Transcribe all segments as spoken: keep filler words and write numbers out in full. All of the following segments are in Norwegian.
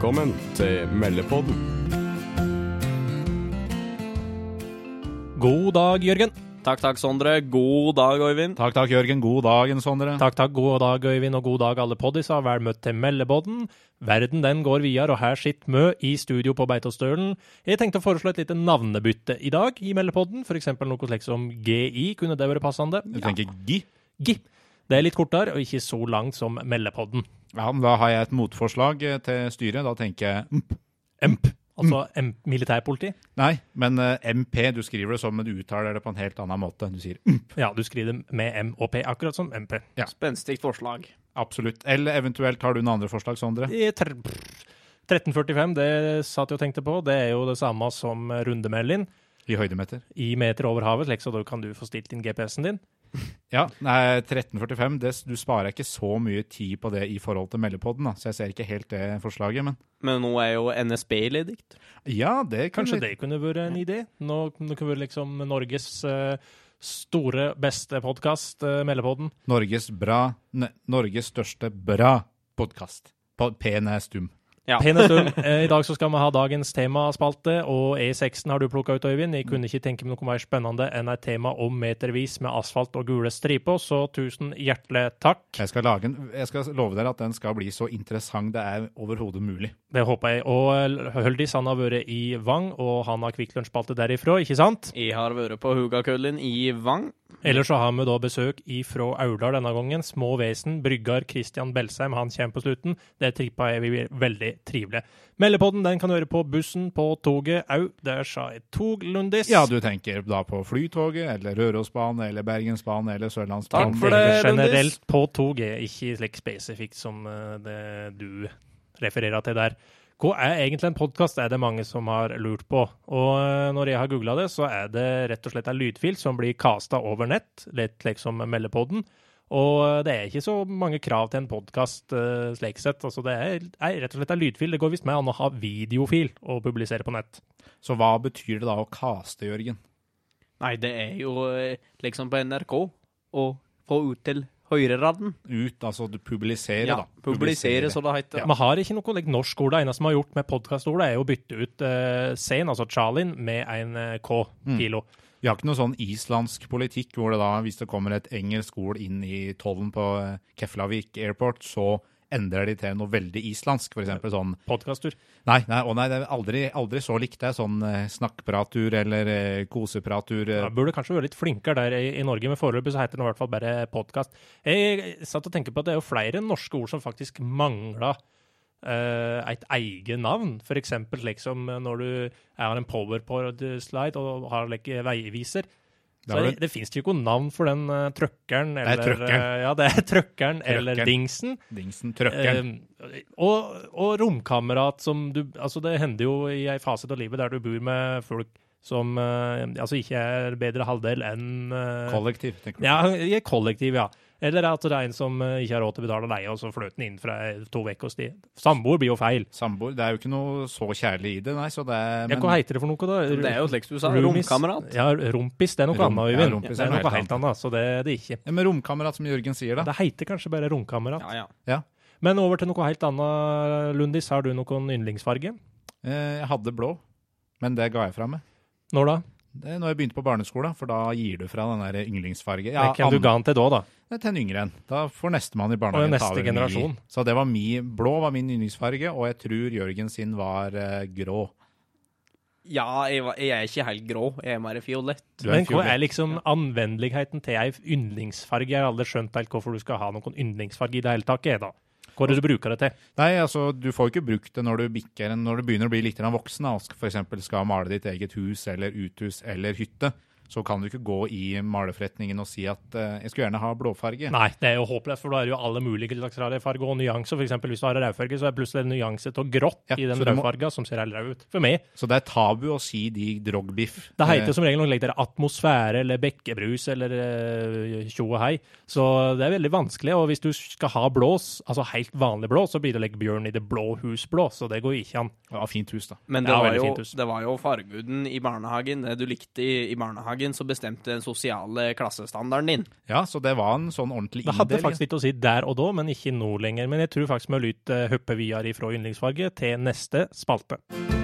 Velkommen til Meldepodden. God dag, Jørgen. Takk, takk, Sondre. God dag, Øyvind. Takk, takk, Jørgen. God dagen, Sondre. Takk, takk, god dag, Øyvind, og god dag alle poddisa. Vel møtt til Meldepodden. Verden den går videre, og her sitter Mø i studio på Beitostølen. Jeg tenkte å foreslå et lite navnebytte i dag i Meldepodden. For eksempel noe slik som G I, kunne det være passende? Du tenker G? G. Det er litt kortere, og ikke så langt som Meldepodden. Ja, men da har jeg et motforslag til styret. Da tenker jeg M P. M P. Altså M militærpoliti? Nei, men uh, M P, du skriver det som, men du uttaler det på en helt annen måte. Du sier M P. Ja, du skriver det med M og P, akkurat som M P. Ja. Spenstigt forslag. Absolutt. Eller eventuelt har du noen andre forslag, Sondre? I tretten førtifem, det satt jeg og tenkte på. Det er jo det samme som rundemelding. I høydemeter? I meter over havet, slik så da kan du få stilt inn G P S-en din. Ja, nei, tretten førtifem, det, du sparer ikke så mye tid på det i forhold til Meldepodden, da, så jeg ser ikke helt det forslaget, men... Men nå er jo N S B ledikt. Ja, det kan Kanskje vi... det kunne være en idé? Nå, nå kunne være liksom Norges uh, store, beste podcast, uh, Meldepodden. Norges bra, ne, Norges største bra podcast. P-en er stum. Ja. Pen en stund. Eh, I dag så skal vi ha dagens temaspalte, og E seksen har du plukket ut, Øyvind. Jeg kunne ikke tenke meg noe mer spennende enn et tema om metervis med asfalt og gule striper, så tusen hjertelig takk. Jeg skal, lage en, jeg skal love dere at den skal bli så interessant det er overhodet mulig. Det håper jeg. Og Høldis, han har vært i Vang, og han har kvikklunsjspalte derifra, ikke sant? Jeg har vært på Hugakøllen i Vang. Ellers så har vi da besøk ifra Aurdal denne gangen. Små vesen, bryggar Christian Belsheim, han kommer på slutten. Det trippa jeg vi veldig trivelig. Meldepodden, den kan du høre på bussen, på toget, au, der sa jeg tog, Lundis. Ja, du tenker da på Flytoget, eller Rørosbanen, eller Bergensbanen, eller Sørlandsbanen. Takk for det, generelt på toget, ikke slik spesifikt som uh, det du refererer til der. Hva er egentlig en podcast, er det mange som har lurt på. Og uh, når jeg har googlet det, så er det rett og slett en lydfil som blir kastet over nett, litt slik som Meldepodden. Og det er ikke så mange krav til en podcast uh, slik sett. Altså det er, er rett og slett en lydfil. Det går visst med an å ha videofil og publisere på nett. Så hva betyr det da å kaste, Jørgen? Nei, det er jo eh, liksom på N R K, og få ut til høyreradden. Ut, altså du publiserer Ja, da. publisere, så det heter. Ja. Man har ikke noe like, norsk ord. Det eneste man har gjort med podcastordet er å bytte ut uh, sen, altså Charlien, med en uh, K kilo. Mm. Vi har ikke noe sånn islandsk politikk hvor det da, hvis det kommer et engelsk ord inn i tollen på Keflavik Airport, så endrer de til noe veldig islandsk, for eksempel sånn... Podcastur. Nei, nei, å nei, det er aldri, aldri så likt det, sånn eh, snakkpratur eller eh, kosepratur. Eh. Ja, burde kanskje være litt flinkere der i, i Norge, men foreløpig så heter det i hvert fall bare podcast. Jeg satt og tenker på at det er jo flere norske ord som faktisk mangler Uh, et eget navn, for eksempel slik som når du har en PowerPoint-slide og har like, veiviser. Så det, det finnes ikke noe navn for den uh, trøkkeren. Eller, det er trøkkeren. Uh, ja, det er trøkkeren, eller dingsen. Dingsen, trøkkeren. Uh, og, og romkamerat som du, altså det hender jo i en fase av livet der du bor med folk som uh, altså ikke er bedre halvdel enn... Uh, kollektiv, tenker du? Ja, i et kollektiv, ja. Eller at det er en som uh, ikke har råd til å betale leie, og så fløt den inn fra to vekkers tid. Samboer blir jo feil. Samboer, det er jo ikke noe så kjærlig i det, nei, så det er... Men... Ja, hva heter det for noe da? Det er jo slik du sa, Roomies. romkamerat. Ja, rompis, det er noe Rom, annet, ja, Øyvind. rompis det er er noe noe helt helt annet, så det er det ikke. Ja, men romkamerat, som Jørgen sier da. Det heter kanskje bare romkamerat. Ja, ja. Ja. Men over til noe helt annet, Lundis, har du noen yndlingsfarge? Eh, jeg hadde blå, men det ga jeg fra meg. Når da? Det er når jeg begynte på barneskolen, for da gir du fra den der yndlingsfarge. Ja, Hvem du ga den til da, da? Det er til en yngre en. Da får nestemann i barnehagen Og neste ta over generasjon. min. Så det var min, blå var min yndlingsfarge, og jeg tror Jørgen sin var uh, grå. Ja, jeg, var, jeg er ikke helt grå, jeg er mer fiolett. Du er Men hva fiolett. er liksom anvendeligheten til en yndlingsfarge? Jeg har aldri skjønt helt hvorfor du skal ha noen yndlingsfarge i det hele taket, da. Hva er det du bruker det til? Nei, altså, du får ikke brukt det når du bikker, når du begynner å bli litt voksen, da, og for eksempel skal male ditt eget hus, eller uthus, eller hytte. Så kan du ikke gå i maleforretningen og si at uh, jeg skulle gjerne ha blåfarge. Nei, det er jo håpløst, for da er det jo alle mulige slags farger og nyanser. For eksempel hvis du har en rødfarge, så er det plutselig en nyanse til grått Ja, i den så du må- rødfargen som ser helt rød ut. For meg. Så det er tabu å si de drogbiff. Det heter Eh, som regel noe like der atmosfære, eller bekkebrus, eller uh, tjo og hei. Så det er veldig vanskelig, og hvis du skal ha blås, altså helt vanlig blås, så blir det like bjørn i det blå husblå, så det går ikke an. ja, fint hus da. Men det, Ja, var veldig jo, fint hus. det var jo farguden i barnehagen, det du likte i, i barnehagen. hverdagen som bestemte den sosiale klassestandarden din. Ja, så det var en sånn ordentlig Det hadde inndeling. faktisk litt å si der og da, men ikke nå lenger. Men jeg tror faktisk vi har lytt uh, høppe videre fra yndlingsfarge til neste spalte.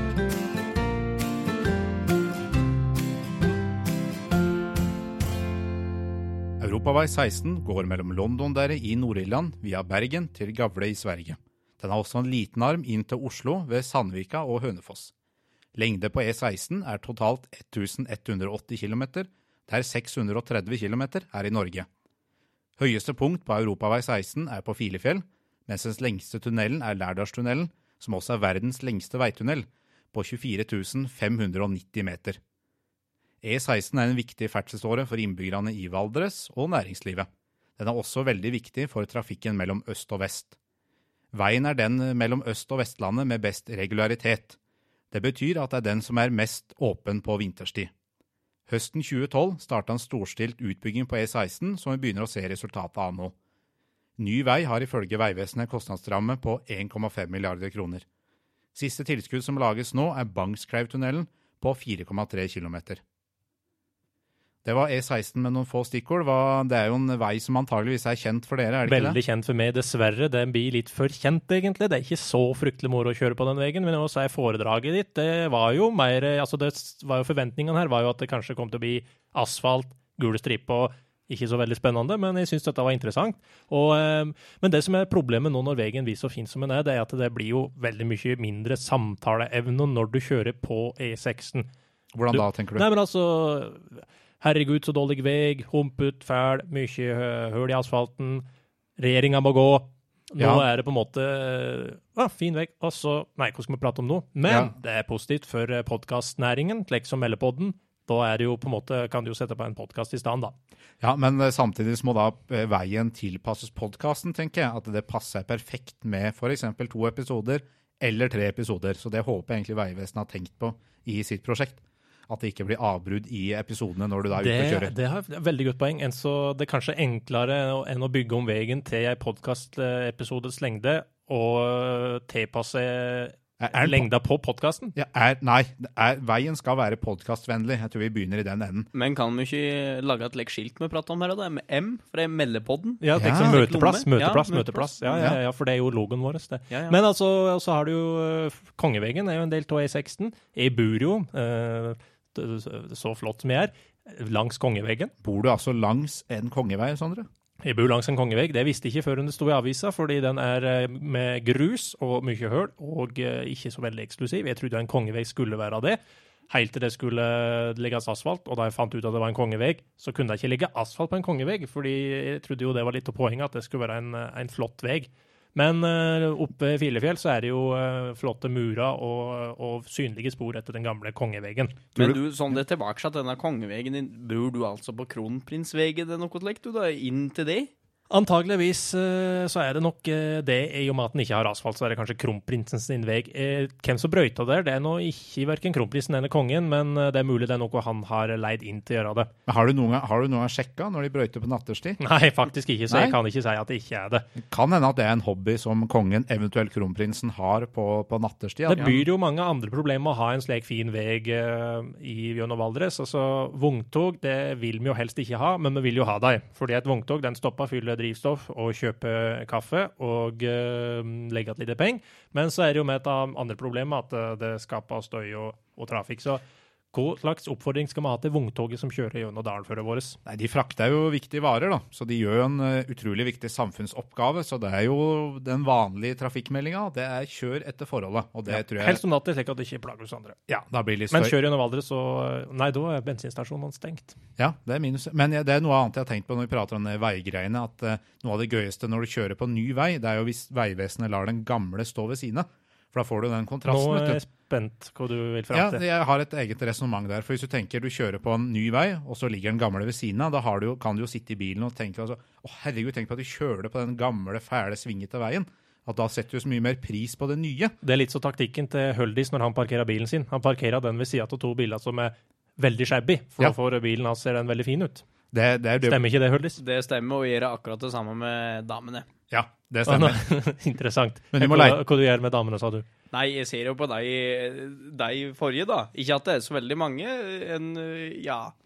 Europavei seksten går mellom Londonderry i Nord-Irland via Bergen til Gavle i Sverige. Den har også en liten arm inn til Oslo ved Sandvika og Hønefoss. Lengde på E seksten er totalt eleven hundre og åtti kilometer, der seks hundre og tretti kilometer er i Norge. Høyeste punkt på Europavei seksten er på Filefjell, mens den lengste tunnelen er Lærdalstunnelen, som også er verdens lengste veitunnel, på tjuefire tusen fem hundre og nitti meter. E seksten er en viktig ferdselsåre for innbyggerne i Valdres og næringslivet. Den er også veldig viktig for trafikken mellom øst og vest. Veien er den mellom øst og vestlandet med best regularitet. Det betyr at det er den som er mest åpen på vinterstid. Høsten tjue tolv startet en storstilt utbygging på E seksten som vi begynner å se resultatet av nå. Ny vei har ifølge Veivesenet kostnadsramme på en komma fem milliarder kroner. Siste tilskudd som lages nå er Bangskrautunnelen på fire komma tre kilometer. Det var E seksten med noen få stikkord. Det er jo en vei som antageligvis er kjent for dere, er det ikke det? Veldig kjent for meg, dessverre. Den blir litt for kjent, egentlig. Det er ikke så fryktelig moro å kjøre på den veien, men også er foredraget ditt. Det var jo mer, altså det var jo forventningene her, var jo at det kanskje kom til å bli asfalt, gule striper og ikke så veldig spennende, men jeg synes dette var interessant. Og, men det som er problemet nå når veien blir så fin som den er, det er at det blir jo veldig mye mindre samtaleevne når du kjører på E seksten. Hvordan du, da, tenker du? Nei, men altså... Herregud, så dårlig vei, humput, fæl, mye høl i asfalten, regjeringen må gå. Nå Ja. er det på en måte, ah, fin vei, og så, nei, hva skal vi prate om nå? Men Ja. det er positivt for podcastnæringen, slik som Mellepodden. Da er det jo på en måte, kan du jo sette på en podcast i stand da. Ja, men eh, samtidig så må da eh, veien tilpasses podcasten, tenker jeg, at det passer perfekt med for eksempel to episoder eller tre episoder. Så det håper jeg egentlig Veivesenet har tenkt på i sitt prosjekt. At det ikke blir avbrudd i episodene når du da er ute og Det, kjører. det har et veldig godt poeng. En så det er kanskje enklere enn å bygge om veien til en podcast-episodes lengde og tilpasse Er- er den lengda på podcasten. Ja, er, nei, det er, veien skal være podcastvennlig. Jeg tror vi begynner i den enden. Men kan vi ikke lage et lekt skilt med prat om her, da? Med M, for det er Mellepodden. Ja, tenk Ja. som møteplass, Ja, møteplass, møteplass. møteplass. Ja, ja, ja, for det er jo logoen vår. Det. Ja, ja. Men altså, så har du jo uh, Kongeveggen er jo en del av E seksten. Jeg bor jo, uh, så flott som jeg er, langs Kongeveggen. Bor du altså langs en kongevei, Sondre? Jeg bor langs en kongevegg. Det visste jeg ikke før det sto i avisa, fordi den er uh, med grus og mye høl, og uh, ikke så veldig eksklusiv. Jeg trodde en kongevegg skulle være det. Helt til det skulle legges asfalt, og da jeg fant ut at det var en kongevegg, så kunne jeg ikke legge asfalt på en kongevegg, fordi jeg trodde jo det var litt av poenget at det skulle være en, en flott vegg. Men uh, oppe ved Filefjell så er det jo uh, flotte murer og, og synlige spor etter den gamle kongeveggen. Men du, sånn det tilbake til denne kongevegen din, bor du altså på Kronprinsvegen eller noe slikt, du da, inn til det? Antageligvis uh, så er det nok uh, det, i og med at den ikke har asfalt, så er det kanskje kronprinsen sin vei. Uh, hvem som brøyta der, det er nå ikke hverken kronprinsen eller kongen, men uh, det er mulig det er noe han har leid inn til å gjøre det. Men har du noen gang, har du noen gang sjekka når de brøyter på natterstid? Nei, faktisk ikke, så Nei? jeg kan ikke si at det ikke er det. Det kan hende at det er en hobby som kongen, eventuelt kronprinsen, har på, på natterstid. Det byr jo mange andre problemer med å ha en slik fin vei uh, i gjennom Valdres. Altså, vogntog, det vil vi jo helst ikke ha, men vi vil jo ha dem. Fordi et vogntog, den stopper fyller drivstoff og kjøper kaffe og uh, legger et lite penger. Men så er det jo med et andre problem at uh, det skaper støy og, og trafikk. Så hva slags oppfordring skal vi ha til vogntoget som kjører gjennom dalføret vårt? Nei, de frakter jo viktige varer, da. Så de gjør jo en uh, utrolig viktig samfunnsoppgave. Så det er jo den vanlige trafikkmeldinga. Det er kjør etter forholdet. Og det Ja, tror jeg... helst om natten, slik at det ikke plager oss andre. Ja, da blir det litt Men støy. kjør gjennom Valdres, så nei, da er bensinstasjonen stengt. Ja, det er minus. Men ja, det er noe annet jeg har tenkt på når vi prater om de veigreiene, at uh, noe av det gøyeste når du kjører på ny vei, det er jo hvis Veivesenet lar den gamle stå ved siden av. For da får du den Nå kontrasten, er vet jeg du. spent hva du vil Ja, frem til. jeg har et eget resonemang der. For hvis du tenker du kjører på en ny vei, og så ligger den gamle ved siden av, da har du, jo- kan du jo sitte i bilen og tenke altså, å herregud, tenk på at du kjører på den gamle, fæle, svingete veien. At da setter du så mye mer pris på det nye. Det er litt så taktikken til Høldis når han parkerer bilen sin. Han parkerer den ved siden av to biler som er veldig shabby, for Ja. da får bilen hans ser den veldig fin ut. Det, det er det. Stemmer ikke det, Høldis? Det stemmer, og gjør akkurat det samme med damene. Ja, det Ah, nå- stemmer. Interessant. Men du må hva, leie- hva du gjør med damene, sa du? Nei, jeg ser jo på deg, deg forrige, da. Ikke at det er så veldig mange, en, ja,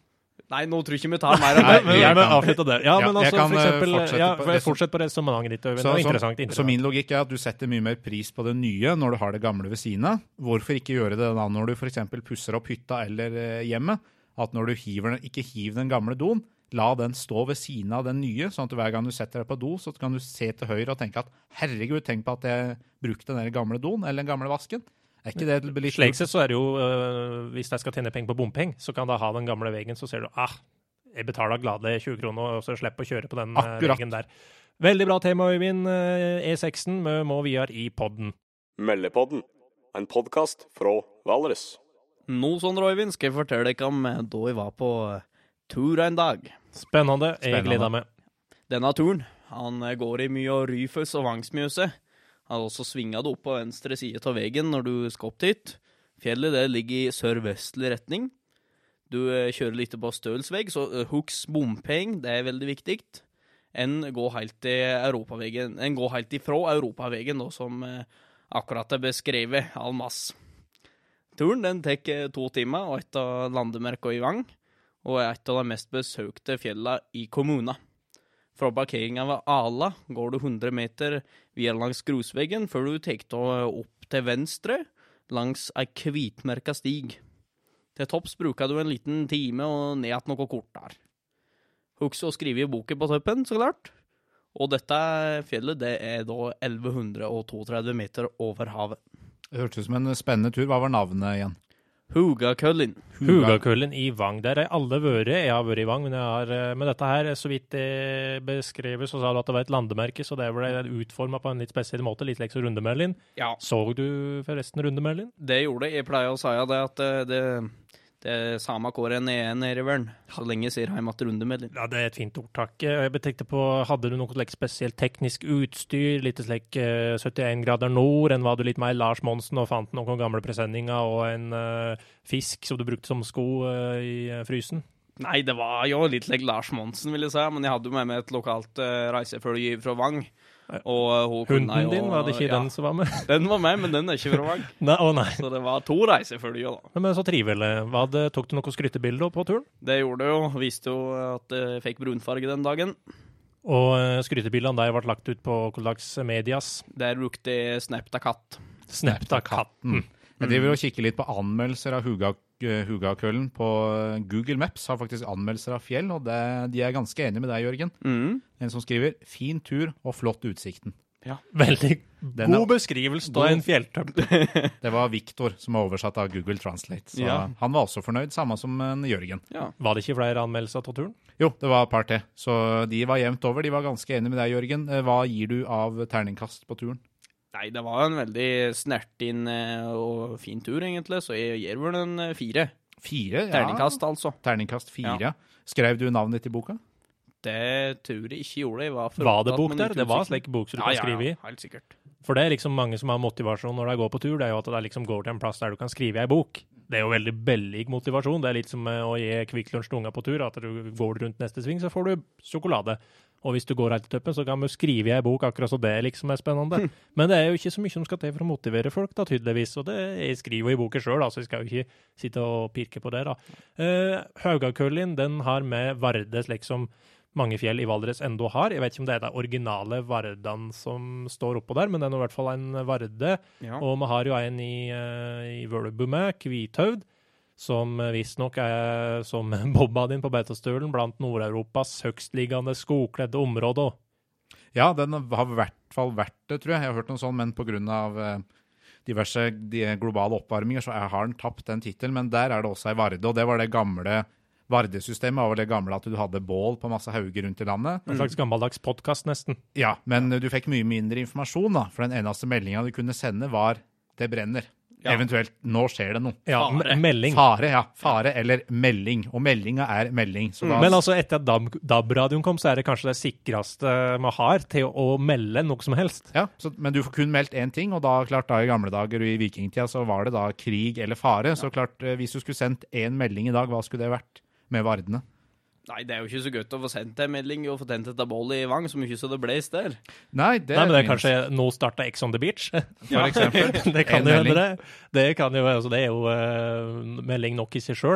Nei, nå tror jeg ikke vi tar mer av Nei, det. Men jeg gjerne kan- avslutte det. Ja, Ja, men jeg altså, kan, for eh, eksempel, fortsette ja, på- for- fortsett på resonnementet ditt, Øyvind. Det Så, var så, interessant. så interessant. min logikk er at du setter mye mer pris på det nye når du har det gamle ved siden av. Hvorfor ikke gjøre det da når du for eksempel pusser opp hytta eller eh, hjemmet? At når du hiver den, ikke hiv den gamle doen, la den stå ved siden av den nye, sånn at hver gang du setter deg på do, så kan du se til høyre og tenke at herregud, tenk på at jeg brukte den gamle doen eller den gamle vasken. Er ikke det litt Slik sett så er det jo, øh, hvis jeg skal tjene penger på bompeng, så kan jeg ha den gamle veggen, så ser du, ah, jeg betaler glade tjue kroner, og så slipper å kjøre på den øh, Akkurat. veggen der. Veldig bra tema, Øyvind. Øh, E seksen, vi må videre i podden. Meldepodden, en podcast fra Valdres. Nå, Sondre Øyvind, skal jeg fortelle deg om eh, da jeg var på eh, tur en dag. Spennende, jeg Spennende. gleder meg. Denne turen, han eh, går i mye av Ryfus og Vangsmjøset. Han også svinger det opp på venstre side av veien når du skal opp dit. Fjellet det ligger i sørvestlig retning. Du eh, kjører litt på Stølsveg, så eh, huks bompeng, det er veldig viktig. En går helt til Europavegen, en går helt ifra Europavegen, da, som eh, akkurat er beskrevet all mass. Turen den tek eh, to timer, og et av landemerkene i Vang, og er et av de mest besøkte fjellene i kommunen. Fra parkeringen ved Ala går du hundre meter via langs grusveggen, før du tar opp til venstre langs ei hvitmerka stig. Til topps bruker du en liten time og ned at noe kort der. Husk å skrive i boken på toppen, så klart. Og dette fjellet det er da elleve hundre trettito meter over havet. Det hørtes ut som en spennende tur. Hva var navnet igjen? Hugakøllin. Hugakøllen i Vang. Der er alle vært. Jeg har vært i Vang, men jeg har, med dette her, så vidt det beskrevet, så sa du at det var et landemerke, så det ble utformet på en litt spesiell måte, litt like så Rundemerlin. Ja, Så du forresten Rundemerlin? det gjorde jeg. Jeg pleier å si det at det, det, det er samme hvor en er nede i verden, så lenge jeg sier hjemme at Rundemerlin. Ja, det er et fint ordtak. Jeg betenkte på, hadde du noe slik spesielt teknisk utstyr, litt slik uh, syttien grader nord, enn var du litt mer Lars Monsen og fant noen gamle presenninger og en uh, fisk som du brukte som sko uh, i uh, frysen? Nei, det var jo litt like Lars Monsen, vil jeg si, men jeg hadde jo med meg et lokalt uh, reisefølge fra Vang. Og uh, hun kunne Hunden jo- din, var det ikke ja, den som var med? Den var med, men den er ikke fra Vang. Nei, å nei. Så det var to reisefølger da. Men så trivelig. Hva det, tok du noe skrytebilder på turen? Det gjorde jo, viste jo at jeg fikk brunfarge den dagen. Og uh, skrytebildene der ble lagt ut på hva slags medias? Der brukte jeg Snapta-katt. Snapta katten. Jeg driver og kikker litt på anmeldelser av Huga, Hugakøllen på Google Maps. Har faktisk anmeldelser av fjell, og det, de er ganske enige med deg, Jørgen. Mm. En som skriver, fin tur og flott utsikten. Veldig Den er- god beskrivelse av en fjelltopp. Det var Victor som var oversatt av Google Translate. Så Ja. han var også fornøyd, samme som en Jørgen. Ja. Var det ikke flere anmeldelser av turen? Jo, det var et par til. Så de var jevnt over. De var ganske enige med deg, Jørgen. Eh, Hva gir du av terningkast på turen? Nei, det var en veldig snertin eh, og fin tur egentlig, så jeg gir vel en eh, fire. Fire? Ja. Terningkast, altså. Terningkast fire. Ja. Skrev du navnet ditt i boka? Det tror jeg ikke gjorde. Jeg var, for Var det opptatt bok med der? Det var nytteutsikten. slik bok som du Ja, kan skrive i? ja, ja, helt sikkert. For det er liksom mange som har motivasjon når de går på tur, det er jo at de liksom går til en plass der du kan skrive i en bok. Det er jo veldig billig motivasjon. Det er litt som eh, å gi Kvikk Lunsj til unger på tur, at du går rundt neste sving, så får du sjokolade. Og hvis du går helt til toppen, så kan du skrive i en bok, akkurat så det liksom er spennende. Men det er jo ikke så mye som skal til for å motivere folk, da, tydeligvis. Og det, jeg skriver jo i boken selv, da, så jeg skal jo ikke sitte og pirke på det, da. Uh, Haugakøllin, den har med Varde, slik som mange fjell i Valdres enda har. Jeg vet ikke om det er de originale Vardan som står oppå der, men det er nå i hvert fall en Varde. Ja. Og vi har jo en i, uh, i Vølbu med, Kvithaud, som visstnok er som Bobbadin på Beitostølen blant Nord-Europas høgstliggende skogkledde områder. Ja, den har i hvert fall vært det, tror jeg. Jeg har hørt noe sånt, men på grunn av eh, diverse de globale oppvarminger, så har den tapt den titelen. Men der er det også ei Varde, og det var det gamle Vardesystemet, var vel det gamle at du hadde bål på masse hauger rundt i landet. En slags gammeldags podcast, nesten. Ja, men du fikk mye mindre informasjon, da, for den eneste meldinga du kunne sende var «det brenner». Ja. Eventuelt, nå skjer det noe. Ja, Fare. me- melding. Fare, ja. Fare eller melding. Og meldinga er melding. Så da, Men altså, etter at DAB- DAB-radioen kom, så er det kanskje det sikreste vi har til å melde noe som helst. ja, så, men du får kun meldt én ting, og da klart da i gamle dager og i vikingtida så var det da krig eller fare. Så klart, eh, hvis du skulle sendt én melding i dag, hva skulle det vært med Vardene? Nei, det er jo ikke så godt å få sendt en melding og få tent et boll i Vang, så mye så det bles der. Nei, det, Nei, men det er minst. kanskje nå startet Ex on the Beach. For eksempel. det kan En jo hende melding. det. Det kan jo, altså, det er jo uh, melding nok i seg selv.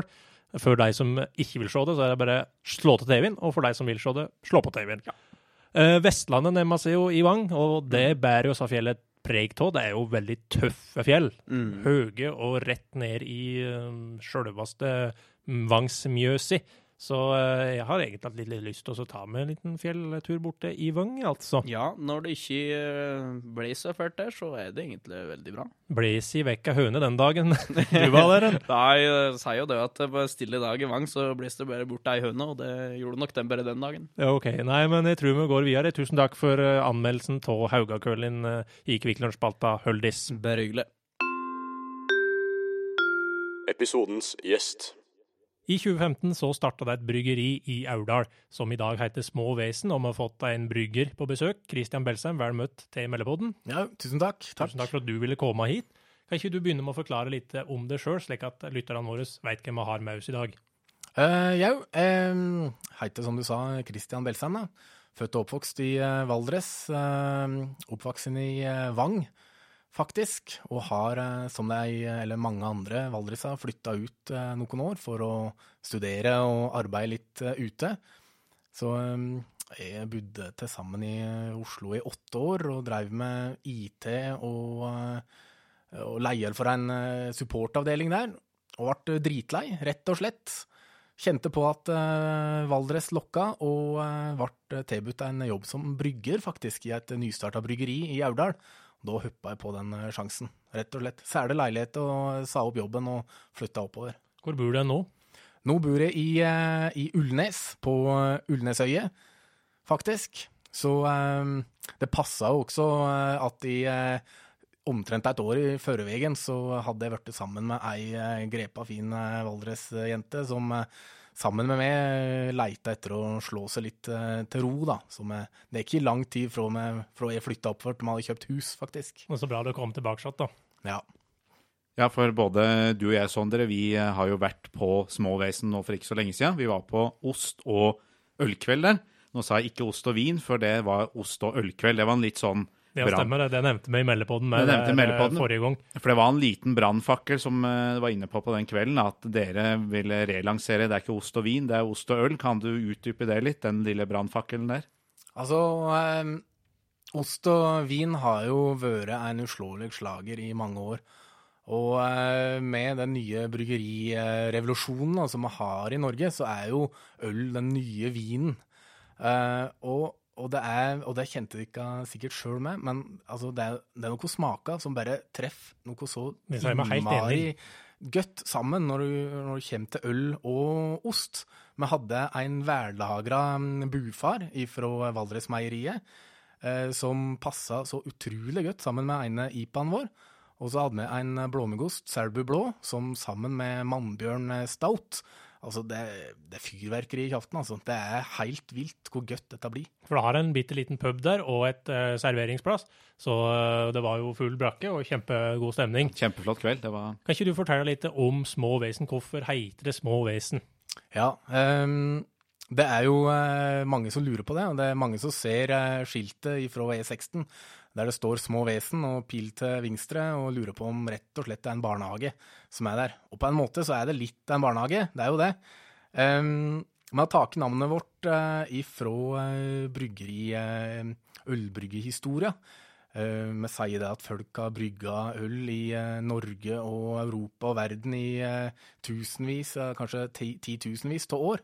For de som ikke vil se det, så er det bare slå til T V-en, og for de som vil se det, slå på T V-en. Ja. Uh, Vestlandet nærmer seg jo i Vang, og det bærer jo så fjellet preg av. Det er jo veldig tøffe fjell. Mm. Høge og rett ned i um, selveste Vangsmjøsi. Så uh, jeg har egentlig hatt litt, litt lyst til å ta med en liten fjelltur borte i Vang, altså. Ja, når det ikke uh, blåser fælt der, så er det egentlig veldig bra. Blås i vekk av høne den dagen. Du var der. Nei, jeg sier jo det at det var stille dag i Vang, så blås det bare bort ei høne, og det gjorde nok den bare den dagen. Ja, ok. Nei, men jeg tror vi går videre. Tusen takk for uh, anmeldelsen av Haugakøllen uh, i Kvikklunsjspalta Høldis. Bare hyggelig. Episodens gjest. I tjue femten så startet det et bryggeri i Aurdal, som i dag heter Små Vesen, og vi har fått en brygger på besøk. Christian Belsheim, vel møtt til Meldepodden. Ja, tusen takk. takk. Tusen takk for at du ville komme hit. Kan ikke du begynne med å forklare litt om det selv, slik at lytterne våre vet hvem vi har med oss i dag? Uh, jeg uh, heter, som du sa, Christian Belsheim. Da. Født og oppvokst i uh, Valdres, uh, oppvoksen i uh, Vang, faktisk, og har, som de, eller mange andre Valdreser, flyttet ut eh, noen år for å studere og arbeide litt eh, ute. Så eh, jeg bodde til sammen i Oslo i åtte år og drev med I T og, eh, og leier for en eh, supportavdeling der, og ble dritlei, rett og slett. Kjente på at eh, Valdres lokka, og eh, ble tilbudt en jobb som brygger, faktisk, i et nystartet bryggeri i Aurdal. Da hoppet jeg på den sjansen, rett og slett. Særlig leilighet og sa opp jobben og flyttet oppover. Hvor bor du nå? Nå bor jeg i, i Ullnes, på Ullnesøyet, faktisk. Så um, det passet jo også at i uh, omtrent et år i førevegen så hadde jeg vært sammen med ei uh, grepa fin uh, Valdres-jente som uh, sammen med meg leita etter å slå seg litt uh, til ro, da. Som, uh, det er ikke lang tid fra, meg, fra jeg flyttet opp, for de hadde kjøpt hus, faktisk. Og så bra du kom tilbake, da. Ja. Ja, for både du og jeg, Sondre, vi har jo vært på Småvesen nå for ikke så lenge siden. Vi var på ost- og ølkveld der. Nå sa jeg ikke ost og vin, for det var ost- og ølkveld. Det var en litt sånn Ja, stemmer det. Det nevnte vi i Meldepodden med det nevnte Meldepodden. forrige gang. For det var en liten brannfakkel som uh, var inne på på den kvelden, at dere ville relansere. Det er ikke ost og vin, det er ost og øl. Kan du utdype det litt, den lille brannfakkelen der? Altså, um, ost og vin har jo vært en uslåelig slager i mange år. Og uh, med den nye bryggerirevolusjonen uh, som vi har i Norge, så er jo øl den nye vinen. Uh, og Og det, er, og det kjente jeg ikke sikkert selv med, men altså, det, er, det er noe smaker som bare treffer noe så innmari gøtt sammen når du, når du kommer til øl og ost. Vi hadde en værlagret bufar fra Valdresmeieriet eh, som passet så utrolig godt sammen med ene I P A-en vår. Og så hadde vi en blåmuggost, Selbu Blå, som sammen med Mannbjørn Stout. Altså, det, det er fyrverkeri i kjaften, altså. Det er helt vilt hvor gøtt dette blir. For det har en bitte liten pub der, og et uh, serveringsplass, så uh, det var jo full brakke og kjempegod stemning. Kjempeflott kveld, det var... Kan ikke du fortelle litt om Små Vesen? Hvorfor heter det Små Vesen? Ja, um, det er jo uh, mange som lurer på det, og det er mange som ser uh, skiltet fra E seksten, der det står Små Vesen og pil til vinstre, og lurer på om rett og slett det er en barnehage som er der. Og på en måte så er det litt en barnehage, det er jo det. Um, vi har taket navnet vårt uh, ifra uh, bryggeri, uh, ølbryggehistoria. Uh, vi sier det at folk har brygga øl i uh, Norge og Europa og verden i uh, tusenvis, uh, kanskje ti, titusenvis til år.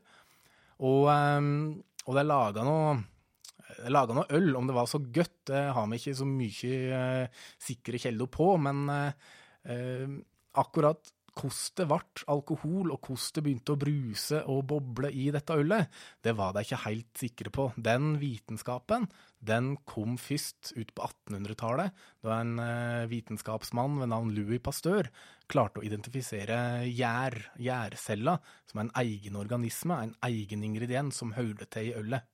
Og, um, og det er laget noe Jeg laget noe øl, om det var så gøtt, det har vi ikke så mye uh, sikre kjelder på, men uh, uh, akkurat hvordan det ble alkohol, og hvordan det begynte å bruse og boble i dette ølet, det var de ikke helt sikre på. Den vitenskapen, den kom først ut på attenhundretallet, da en uh, vitenskapsmann ved navn Louis Pasteur klarte å identifisere gjær, gjærceller som en egen organisme, en egen ingrediens som hørte til i ølet.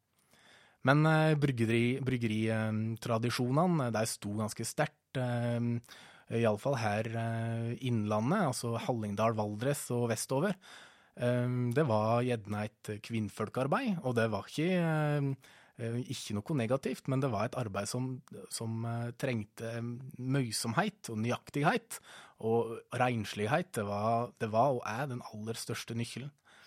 Men uh, bryggeri, bryggeritradisjonene, uh, de sto ganske sterkt, uh, i alle fall her uh, innlandet, altså Hallingdal, Valdres og vestover. Uh, det var gjerne et kvinnfolkarbeid, og det var ikke uh, Ikke noe negativt, men det var et arbeid som, som trengte møysomhet og nøyaktighet, og renslighet, det var, det var og er den aller største nykkelen.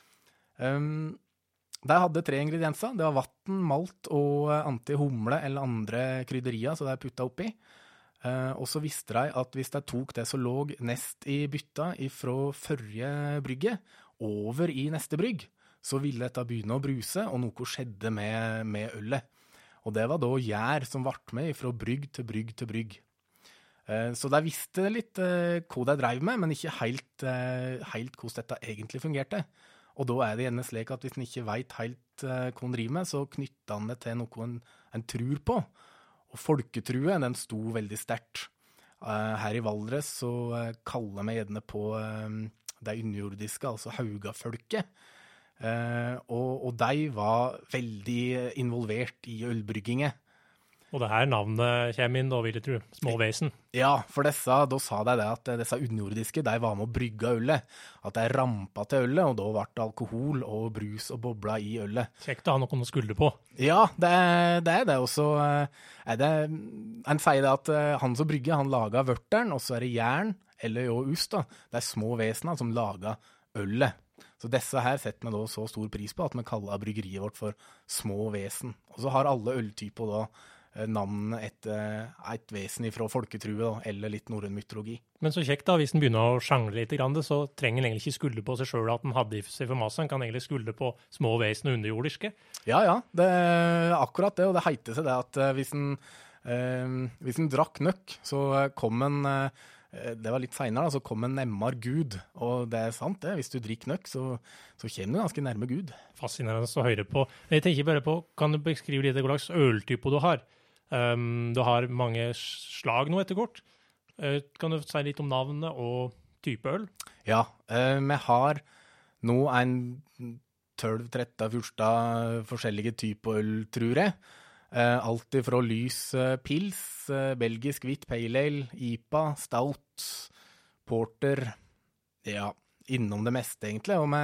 Um, de hadde tre ingredienser, det var vatten, malt og anti-humle eller andre krydderier, så de puttet oppi. Uh, og så visste de at hvis de tok det som lå nest i bytta fra førre brygge, over i neste brygg, så ville dette begynne å bruse, og noe skjedde med, med ølet. Og det var da gjær som vart med fra brygg til brygg til brygg. Eh, så de visste litt eh, hva de drev med, men ikke helt, eh, helt hvordan dette egentlig fungerte. Og da er det gjerne slik at hvis en ikke vet helt eh, hva en driver med, så knytter han det til noe en, en tror på. Og folketrue, den sto veldig sterkt. Eh, her i Valdres så eh, kaller vi gjerne på eh, de underjordiske, altså Haugafolket. Uh, og, og de var veldig involvert i ølbrygginget. Og det her navnet kommer inn da, vil jeg tro, små vesen. Ja, for disse, da sa de det at disse underjordiske, de var med å brygge ølet. At de rampa til ølet, og da ble det alkohol og brus og bobla i ølet. Kjekt å ha noen å skulde på. Ja, det, det er det også. Er det, en sier det at han som brygger, han lager vørteren, og så er det jern, eller jo ost da. Det er små vesener som lager ølet. Så disse her setter vi da så stor pris på at vi kaller bryggeriet vårt for små vesen. Og så har alle øltyper da navnet etter et vesen fra folketrue da, eller litt norrøn mytologi. Men så kjekt da, hvis den begynner å sjangle litt, så trenger den egentlig ikke skulde på seg selv at den hadde i seg for masse. Den kan egentlig skulde på små vesen og underjordiske. Ja, ja, det er akkurat det, og det heiter seg det at hvis den, eh, hvis den drakk nøkk, så kom en... Eh, Det var litt senere, så kom en nemmere Gud, og det er sant det, hvis du drikker nøkk, så, så kommer du ganske nærme Gud. Fascinerende å høre på. Jeg tenker bare på, kan du beskrive litt hva slags øltype du har? Um, du har mange slag nå etter kort. Uh, kan du si litt om navnet og type øl? Ja, uh, vi har nå en tolv tretten fjorten forskjellige typer øl, tror jeg. Uh, alt fra lys uh, pils, uh, belgisk hvitt pale ale, I P A, stout, porter, ja, innom det meste egentlig, og vi,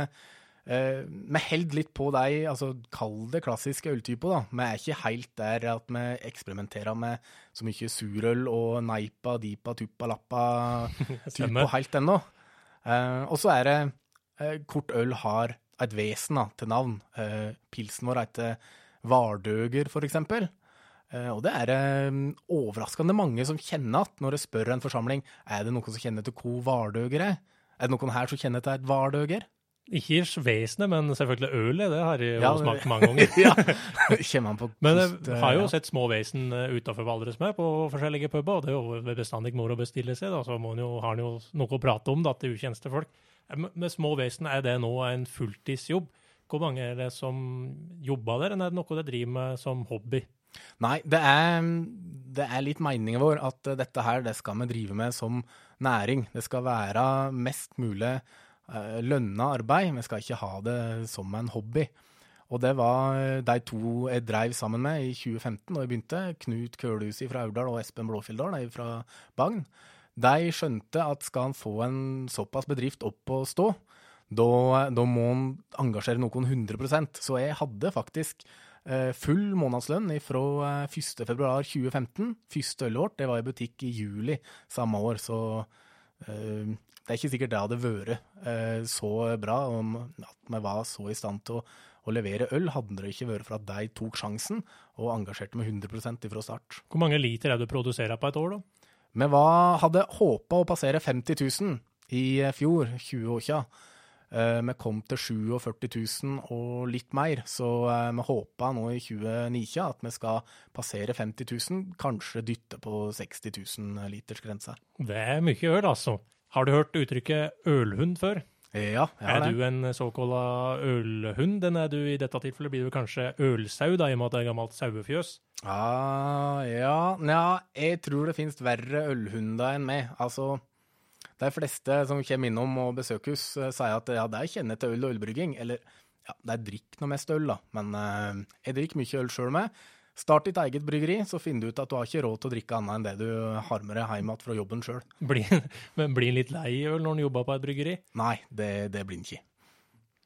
uh, vi held litt på deg, altså kall det klassiske øltyper da, vi er ikke helt der at vi eksperimenterer med så mye surøl og neipa, dipa, tuppa, lappa typer helt ennå. Uh, og så er det, uh, kort øl har et vesen da, til navn, uh, pilsen vår heter Vardøger, for eksempel. Uh, og det er uh, overraskende mange som kjenner at når jeg spør en forsamling, er det noen som kjenner til hva Vardøger er? Er det noen her som kjenner til et Vardøger? Ikke vesenet, men selvfølgelig ølet, det har jeg jo ja, smakt mange ganger. ja, kjenner man på kost. Men jeg har jo ja. sett små vesen utenfor Valdres med på forskjellige puber, og det er jo bestandig moro å bestille seg, da, så må han jo, har han jo noe å prate om da, til ukjente folk. Med små vesen er det nå en fulltidsjobb. Hvor mange er det som jobber der, eller er det noe det driver med som hobby? Nei, det er, det er litt meningen vår at dette her, det skal vi drive med som næring. Det skal være mest mulig uh, lønnet arbeid, vi skal ikke ha det som en hobby. Og det var de to jeg drev sammen med i tjue femten, da jeg begynte, Knut Kølhusi fra Aurdal og Espen Blåfjelldal fra Bagn. De skjønte at skal han få en såpass bedrift opp å stå, Da, da må han engasjere noen hundre prosent. Så jeg hadde faktisk eh, full månedslønn fra eh, første februar tjue femten. Første ølet vårt, det var i butikk i juli samme år, så eh, det er ikke sikkert det hadde vært eh, så bra om at vi var så i stand til å, å levere øl. Hadde det ikke vært for at de tok sjansen og engasjerte med hundre prosent fra start. Hvor mange liter er det du produserer på et år da? Vi var, hadde håpet å passere femti tusen i fjor, tjue år siden. Uh, vi kom til førtisju tusen og litt mer, så uh, vi håper nå i tjue nitten at vi skal passere femti tusen, kanskje dytte på seksti tusen liters grense. Det er mye øl, altså. Har du hørt uttrykket ølhund før? Ja, jeg har er det. Du en såkalt ølhund? Den er du i dette tilfellet, blir du kanskje ølsau, da, i og med at det er gammelt sauefjøs? Ah, ja, ja, jeg tror det finnes verre ølhunder enn meg. Altså, de fleste som kommer innom og besøker oss sier at ja, de kjenner til øl og ølbrygging, eller ja, de drikker noe mest øl da, men uh, jeg drikker mye øl selv med. Start ditt eget bryggeri, så finner du ut at du har ikke råd til å drikke annet enn det du har med deg hjemme fra jobben selv. Blir, men blir litt lei øl når du jobber på et bryggeri? Nei, det, det blir ikke.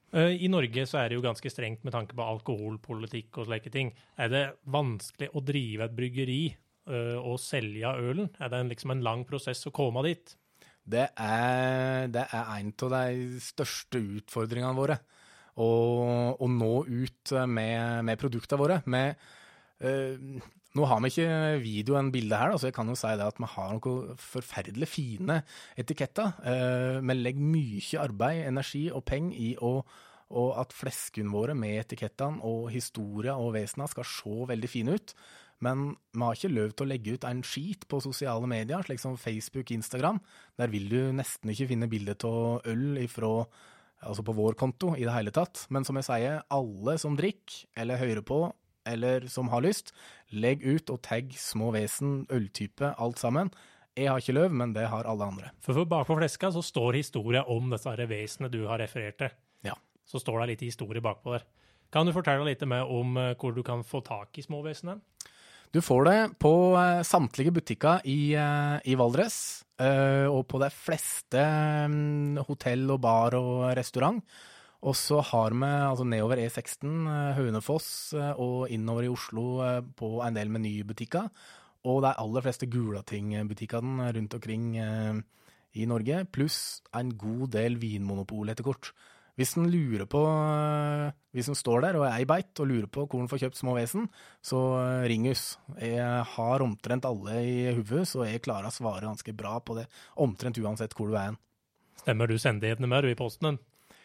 I Norge så er det jo ganske strengt med tanke på alkoholpolitikk og slike ting. Er det vanskelig å drive et bryggeri uh, og selge ølen? Er det en, liksom en lang prosess å komme dit? Det er, det er en av de største utfordringene våre. Å, å nå ut med, med produktene våre. Med, uh, nå har vi ikke video enn bilde her, da, så jeg kan jo si det at vi har noen forferdelig fine etiketter. Uh, vi legger mye arbeid, energi og penger i å og at fleskene våre med etikettene og historia og vesena skal se veldig fine ut. Men vi har ikke lov til å legge ut en skit på sosiale medier, slik som Facebook, Instagram. Der vil du nesten ikke finne bilder av øl ifra, altså på vår konto i det hele tatt. Men som jeg sier, alle som drikker, eller hører på, eller som har lyst, legg ut og tagg små vesen, øltype, alt sammen. Jeg har ikke løv, men det har alle andre. For, for bak på fleska så står historia om disse vesene du har referert til. Ja. Så står det litt historie bakpå der. Kan du fortelle litt mer om uh, hvor du kan få tak i småvesene? Du får det på uh, samtlige butikker i, uh, i Valdres, uh, og på de fleste um, hotell og bar og restaurant. Og så har vi altså nedover E seksten, uh, Hønefoss uh, og innover i Oslo uh, på en del menybutikker. Og de aller fleste Gulating-butikkene rundt omkring uh, i Norge, pluss en god del vinmonopol etter kort. Hvis en lurer på, hvis en står der og er i beit og lurer på hvor en får kjøpt små vesen, så ring oss. Jeg har omtrent alle i hodet, så jeg klarer å svare ganske bra på det, omtrent uansett hvor du er en. Stemmer du sendighetene mer i posten?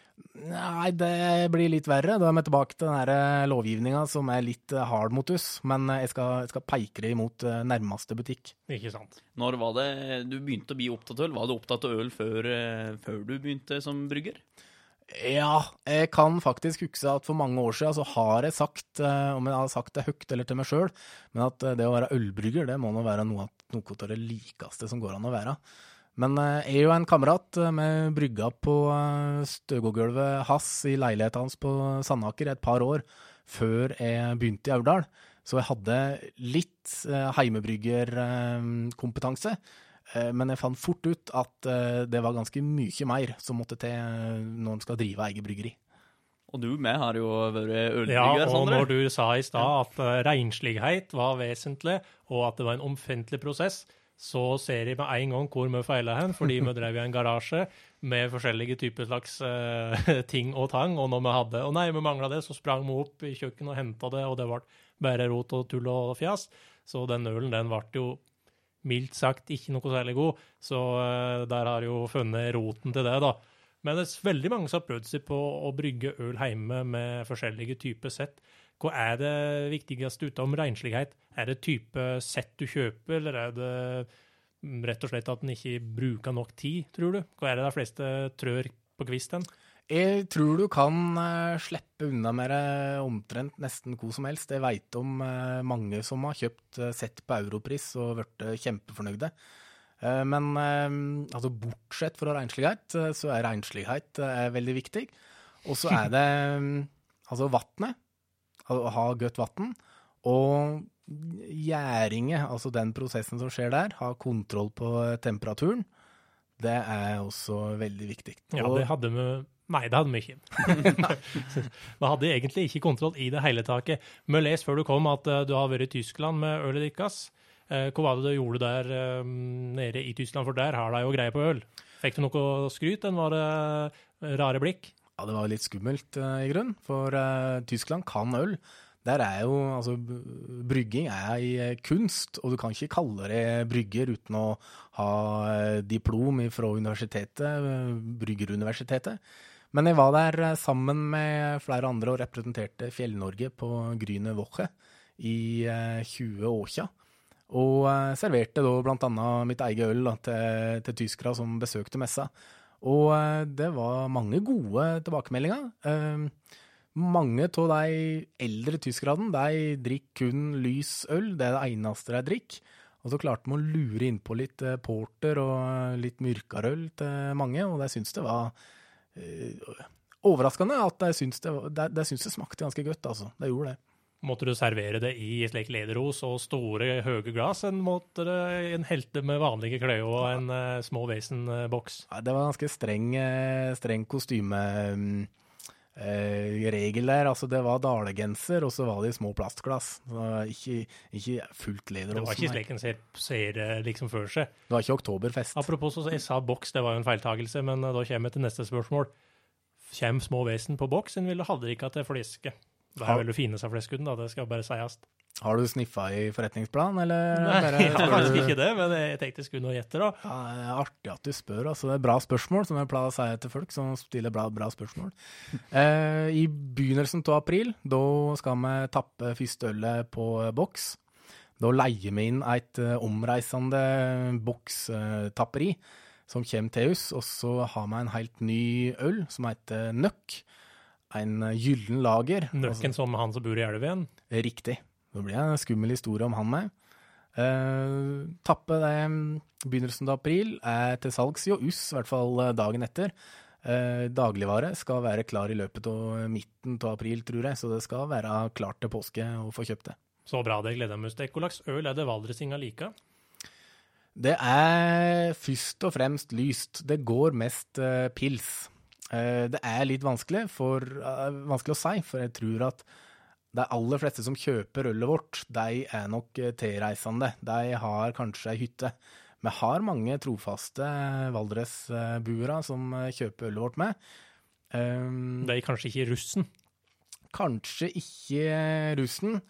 Nei, det blir litt verre. Da er vi tilbake til denne lovgivningen som er litt hard mot oss, men jeg skal, jeg skal peike det imot nærmeste butikk. Ikke sant. Når var det du begynte å bli opptatt av øl? Var du opptatt av øl før, før du begynte som brygger? Ja, jeg kan faktisk huske at for mange år siden så har jeg sagt, om jeg har sagt det høyt eller til meg selv, men at det å være ølbrygger, det må nå være noe, noe av det likeste som går an å være. Men jeg er jo en kamerat med brygga på støgågulvet hans i leiligheten hans på Sandaker et par år før jeg begynte i Aurdal. Så jeg hadde litt heimebryggerkompetanse. Men jeg fant fort ut at det var ganske mye mer som måtte til når en skal drive eget bryggeri. Og du med har jo vært ølbrygger, ja, og Sondre. Når du sa i stad at renslighet var vesentlig, og at det var en omfentlig prosess, så ser jeg med en gang hvor vi feilet hen, fordi vi drev i en garasje med forskjellige typer slags uh, ting og tang, og når vi hadde, og nei, vi manglet det, så sprang vi opp i kjøkken og hentet det, og det var bare rot og tull og fjas. Så den ølen, den ble jo mildt sagt ikke noe særlig god, så uh, der har jo funnet roten til det da. Men det er veldig mange som har prøvd seg på å brygge øl hjemme med forskjellige typer sett. Hva er det viktigste utom renslighet? Er det type sett du kjøper, eller er det rett og slett at den ikke bruker nok tid, tror du? Hva er det de fleste trør på kvisten? Jeg tror du kan uh, slippe unna med det omtrent nesten hvor som helst. Jeg vet om uh, mange som har kjøpt uh, sett på Europris og vært uh, kjempefornøyde. Uh, men uh, altså bortsett fra renslighet, uh, så er renslighet uh, veldig viktig. Og så er det um, altså vattnet, å ha godt vatten, og gjæringe, altså den prosessen som skjer der, ha kontroll på temperaturen, det er også veldig viktig. Ja, det hadde vi... Nei, det hadde vi ikke. Vi hadde egentlig ikke kontroll i det hele taket. Vi leste før du kom at uh, du har vært i Tyskland med ølet dikkas. Uh, hva var det du gjorde der uh, nede i Tyskland? For der har de jo greie på øl. Fikk du noe skryt? Den var det uh, rare blikk? Ja, det var litt skummelt uh, i grunn, for uh, Tyskland kan øl. Der er jo, altså, brygging er i kunst, og du kan ikke kalle det brygger uten å ha diplom fra universitetet, Bryggeruniversitetet. Men jeg var der sammen med flere andre og representerte Fjell-Norge på Grüne Woche i tjue år siden. Og serverte da blant annet mitt eget øl da, til, til tyskere som besøkte messa. Og det var mange gode tilbakemeldinger. Mange av de eldre tyskerne, de drikker kun lys øl, det er det eneste de drikker. Og så klarte man å lure inn på litt porter og litt mørkere øl til mange, og de syntes det var uh, overraskende at de syntes det, de, de syntes det smakte ganske godt, altså. De gjorde det. Måtte du servere det i slik lederos og store, høye glass, en måtte det en helte med vanlige kløy og en uh, små vesenboks? Ja, det var ganske streng, streng kostyme... Um, eh, regel der. Altså, det var dalegenser, og så var det i små plastglass. Det var ikke, ikke fullt leder. Det var ikke slik en ser, ser liksom før seg. Det var ikke oktoberfest. Apropos, så jeg sa boks, det var jo en feiltagelse, men da kommer jeg til neste spørsmål. Kjem små vesen på boks, en ville hadde ikke til fleske. Det er veldig fine seg fleskuden da, det skal bare sies. Har du sniffa i forretningsplan, eller? Nei, bare, jeg har faktisk ikke det, men jeg tenkte jeg skulle noe gjette da. Ja, det er artig at du spør, altså. Det er bra spørsmål, som jeg pleier å si til folk som stiller bra, bra spørsmål. Eh, I begynnelsen av april, da skal vi tappe første ølet på boks. Da leier vi inn et uh, omreisende bokstapperi som kommer til oss, og så har vi en helt ny øl som heter Nøkk. En gyllen lager. Nøkken altså, som han som bor i elven. Riktig. Det blir en skummel historie om han med. Uh, tappe det begynnelsen av april er til salgs i oss, i hvert fall dagen etter. Uh, dagligvare skal være klar i løpet av midten av april, tror jeg, så det skal være klart til påske å få kjøpt det. Så bra, det gleder jeg meg til. Hvor slags øl er det Valdresinga like? Det er først og fremst lyst. Det går mest uh, pils. Uh, det er litt vanskelig, for, uh, vanskelig å si, for jeg tror at de aller fleste som kjøper ølet vårt, de er nok tilreisende. De har kanskje en hytte. Vi har mange trofaste Valdresbuere som kjøper ølet vårt med. Um, det er kanskje ikke russen? Kanskje ikke russen.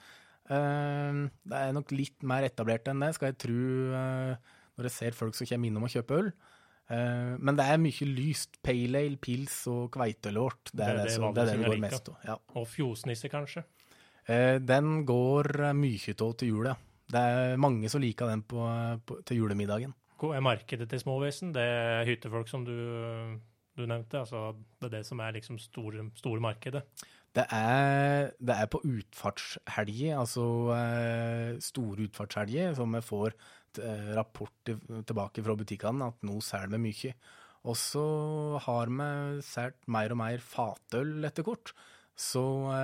Um, det er nok litt mer etablert enn det, skal jeg tro, uh, når jeg ser folk som kommer innom og kjøper øl. Uh, men det er mye lyst. Pale ale, pils og kveitølet vårt. Det er det, det, som, det, er det det går mest av. Ja. Og fjosnisse kanskje? Uh, den går mye til til jula. Det er mange som liker den på, på, til julemiddagen. Hva er markedet til småvesen? Det er hyttefolk som du, du nevnte. Altså, det er det som er liksom store, store markedet. Det er, det er på utfartshelger, altså uh, store utfartshelger, som vi får rapport til, tilbake fra butikkene at nå selger vi mye. Og så har vi solgt mer og mer fatøl etter kort. Så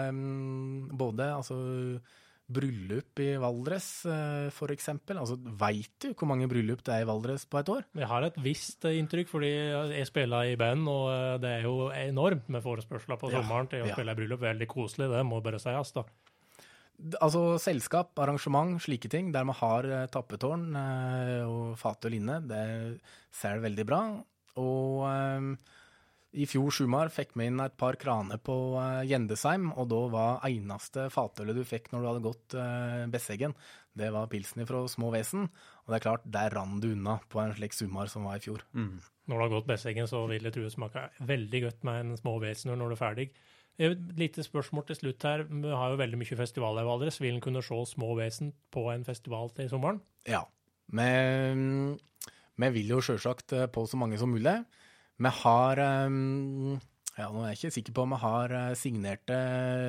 um, både altså, bryllup i Valdres, uh, for eksempel. Altså, vet du hvor mange bryllup det er i Valdres på et år? Jeg har et visst inntrykk, fordi jeg spiller i band, og det er jo enormt med forespørsler på sommeren til å ja. spille i bryllup. Veldig koselig, det må bare sies da. Altså selskap, arrangement, slike ting, der man har uh, tappetårn uh, og fatøl inne, det ser veldig bra. Og um, i fjor sommer fikk vi inn et par kraner på uh, Gjendesheim, og da var eneste fatølet du fikk når du hadde gått uh, Besseggen, det var pilsen fra Små Vesen. Og det er klart, der rann du unna på en slik sommer som var i fjor. Mm. Når du har gått Besseggen, så vil jeg tro det smaker veldig godt med en Små Vesen når du er ferdig. Et lite spørsmål til slutt her. Vi har jo veldig mye festivaler i Valdres. Vil en kunne se Små Vesen på en festival til sommeren? Ja. Vi, vi vil jo selvsagt på så mange som mulig. Vi har, ja, nå er jeg ikke sikker på om vi har signerte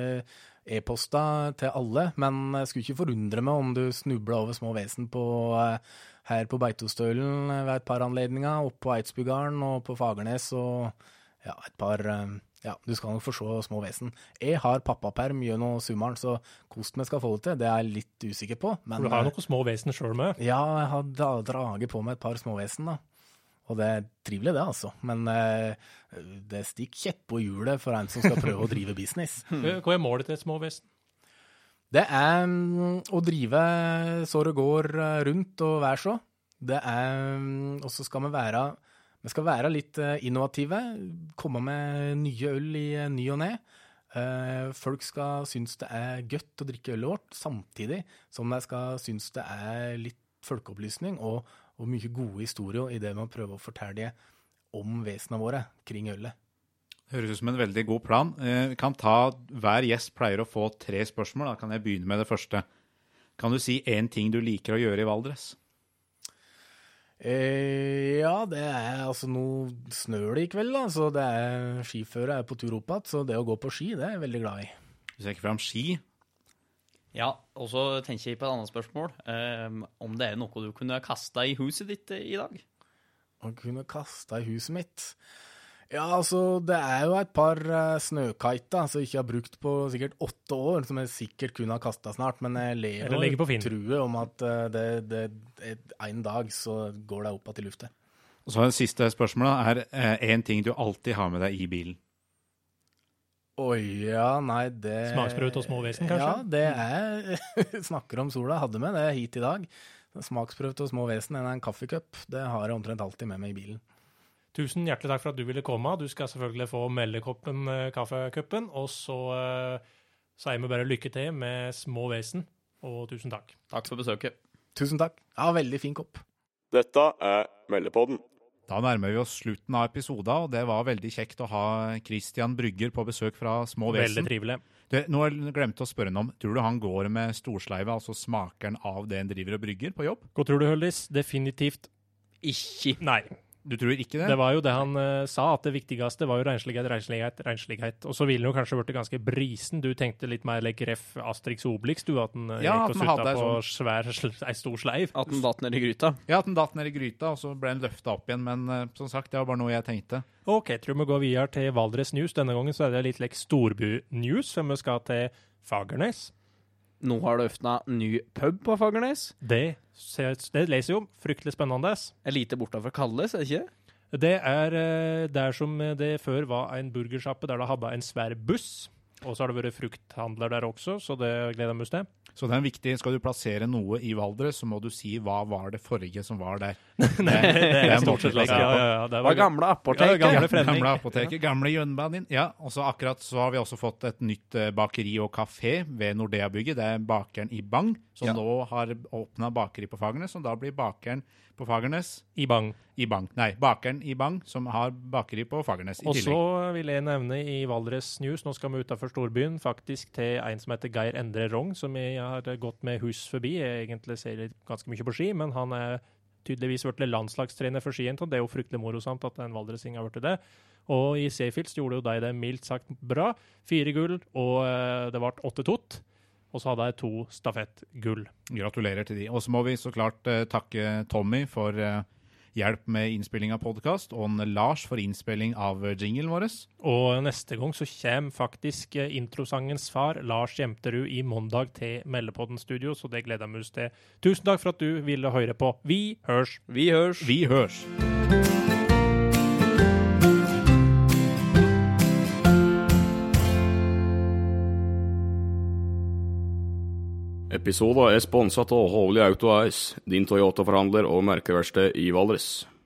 e-poster til alle, men jeg skulle ikke forundre meg om du snublet over Små Vesen på, her på Beitostølen ved et par anledninger, opp på Eidsbyggarden og på Fagernes og ja, et par... Ja, du skal nok få se Små Vesen. Jeg har pappaperm gjennom sommeren, så hvordan vi skal få det til, det er jeg litt usikker på. Men, du har noen Små Vesen selv med? Ja, jeg har draget på med et par Små Vesen da. Og det er trivelig det, altså. Men eh, det stikker kjett på hjulet for en som skal prøve å drive business. Hva er målet til et Små Vesen? Det er um, å drive så det går rundt og være så. Det er, um, og så skal vi være... Vi skal være litt innovative, komme med nye øl i ny og ne. Folk skal synes det er gøtt å drikke ølet vårt, samtidig som de skal synes det er litt folkeopplysning og, og mye gode historier i det med å prøve å fortelle om vesenene våre kring ølet. Høres ut som en veldig god plan. Vi kan ta, hver gjest pleier å få tre spørsmål, da kan jeg begynne med det første. Kan du si en ting du liker å gjøre i Valdres? Eh, ja, det er altså noe snør det i kveld da, så det er skiføre er på tur opp igjen, så det å gå på ski, det er jeg veldig glad i. Du ser ikke frem ski? Ja, og så tenker jeg på et annet spørsmål, um, om det er noe du kunne kastet i huset ditt i dag? Å kunne kastet i huset mitt? Ja, altså, det er jo et par uh, snøkiter som jeg ikke har brukt på sikkert åtte år, som jeg sikkert kunne ha kastet snart, men jeg lever og truer om at uh, det, det, det, en dag så går det opp til luftet. Og så det siste spørsmålet er uh, en ting du alltid har med deg i bilen. Oi, ja, nei, det... Smaksprøve og små vesen, kanskje? Ja, det er... Snakker om sola, hadde med det hit i dag. Smaksprøve og små vesen, en, en kaffecup, det har jeg omtrent alltid med meg i bilen. Tusen hjertelig takk for at du ville komme. Du skal selvfølgelig få meldekoppen, uh, kaffekuppen, og så uh, sier vi bare lykke til med små vesen, og tusen takk. Takk for besøket. Tusen takk. Ja, veldig fin kopp. Dette er Meldepodden. Da nærmer vi oss slutten av episoden, og det var veldig kjekt å ha Christian Brygger på besøk fra Små Vesen. Veldig trivelig. Det, nå har jeg glemt å spørre ham om, tror du han går med storsleive, altså smakeren av det han driver og brygger på jobb? Hva tror du, Høldis? Definitivt Ikke. nei. Du tror ikke det? Det var jo det han uh, sa, at det viktigste var jo renslighet, renslighet, renslighet. Og så ville han jo kanskje vært ganske brisen. Du tenkte litt mer like ref Asterix Obelix, du, at han uh, Ja, gikk og at han sutta hadde på sånn- svær, sl- ei stor sleiv. At den datt ned i gryta. Ja, at den datt ned i gryta, og så ble den løftet opp igjen, men uh, som sagt, det var bare noe jeg tenkte. Ok, jeg tror vi går videre til Valdres News. Denne gangen så er det litt like Storby-news, for vi skal til Fagernes. Nå har det øfna ny pub på Fagernes. Det, ser- det leser jeg om. Fryktelig spennende. Er lite borte fra Kalles, er det ikke? Det er eh, der som det før var en burgersjappe der det hadde en svær buss. Og så har det vært frukthandler der også, så det gleder jeg meg til. Så det er viktig, skal du plassere noe i Valdres, så må du si hva var det forrige som var der. Nei, det er en stort måte sett å like. se Ja, på. ja, ja. Det Det var var gamle apoteket. Ja, gamle Fredning. Gamle apoteket, gamle Jønbanen. Ja, og så akkurat så har vi også fått et nytt eh, bakeri og kafé ved Nordea-bygget. Det er bakeren i Bang, som Ja. nå har åpnet bakeri på Fagernes, som da blir bakeren på Fagernes i bang. i Bang. Nei, bakeren i Bang, som har bakeri på Fagernes i Og så tillegg. vil jeg nevne i Valdres News, nå skal vi utenfor storbyen, faktisk til en som heter Geir Endre Rong, som jeg har gått med hus forbi. Jeg egentlig ser litt- ganske mye på ski, men han er tydeligvis vært landslagstrener for skien, og det er jo fryktelig morosamt at en valdresing har vært det. Og i Seefilds gjorde jo de det mildt sagt bra. Fire gull, og eh, det ble åtte tot. Og så hadde jeg to stafettgull. Gratulerer til de. Og så må vi så klart eh, takke Tommy for eh, hjelp med innspilling av podcast, og Lars for innspilling av eh, jinglen vår. Og neste gang så kommer faktisk eh, introsangens far, Lars Jemterud, i måndag til Meldepodden studio, så det gleder jeg meg til. Tusen takk for at du ville høre på. Vi hørs! Vi hørs. Vi hørs! Episoden er sponset av Hovli Auto A S, din Toyota-forhandler og merkeverksted i Valdres.